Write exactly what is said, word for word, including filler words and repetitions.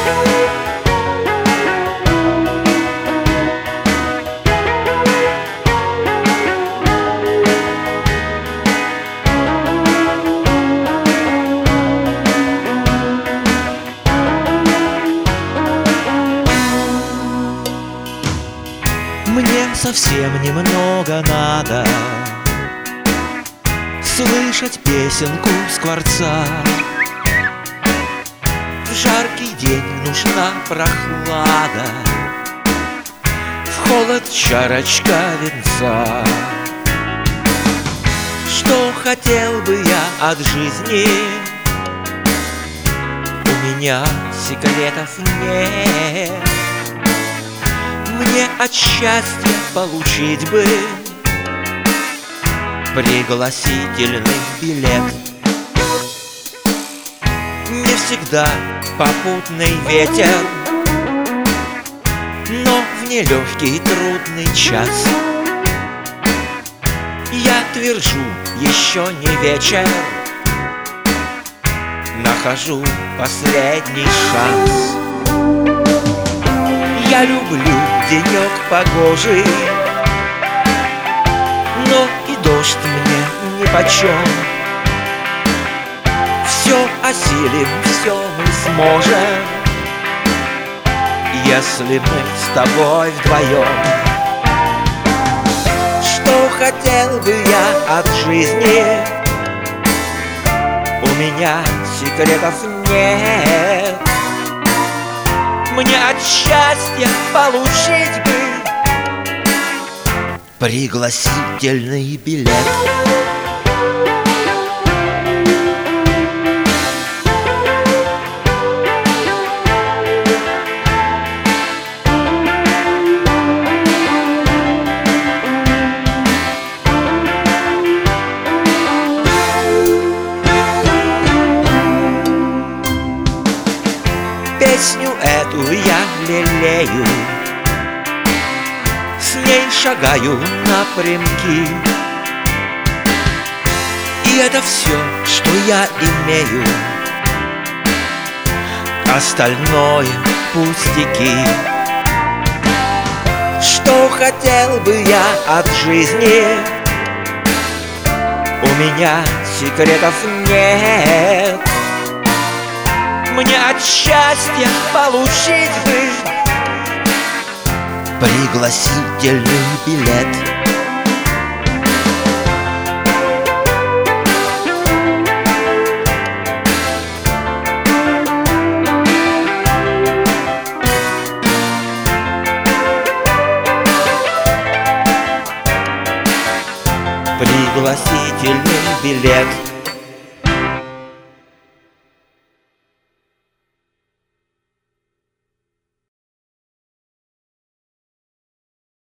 Мне совсем немного надо слышать песенку скворца. В жаркий день нужна прохлада, в холод чарочка винца. Что хотел бы я от жизни, у меня секретов нет. Мне от счастья получить бы пригласительный билет. Не всегда попутный ветер, но в нелегкий трудный час я твержу, еще не вечер, нахожу последний шанс. Я люблю денек погожий, но и дождь мне нипочем. Все осилим, все мы сможем, если мы с тобой вдвоем. Что хотел бы я от жизни, у меня секретов нет. Мне от счастья получить бы пригласительный билет. Песню эту я лелею, с ней шагаю напрямки, и это все, что я имею, остальное пустяки. Что хотел бы я от жизни, у меня секретов нет. Мне от счастья получить бы пригласительный билет. Пригласительный билет.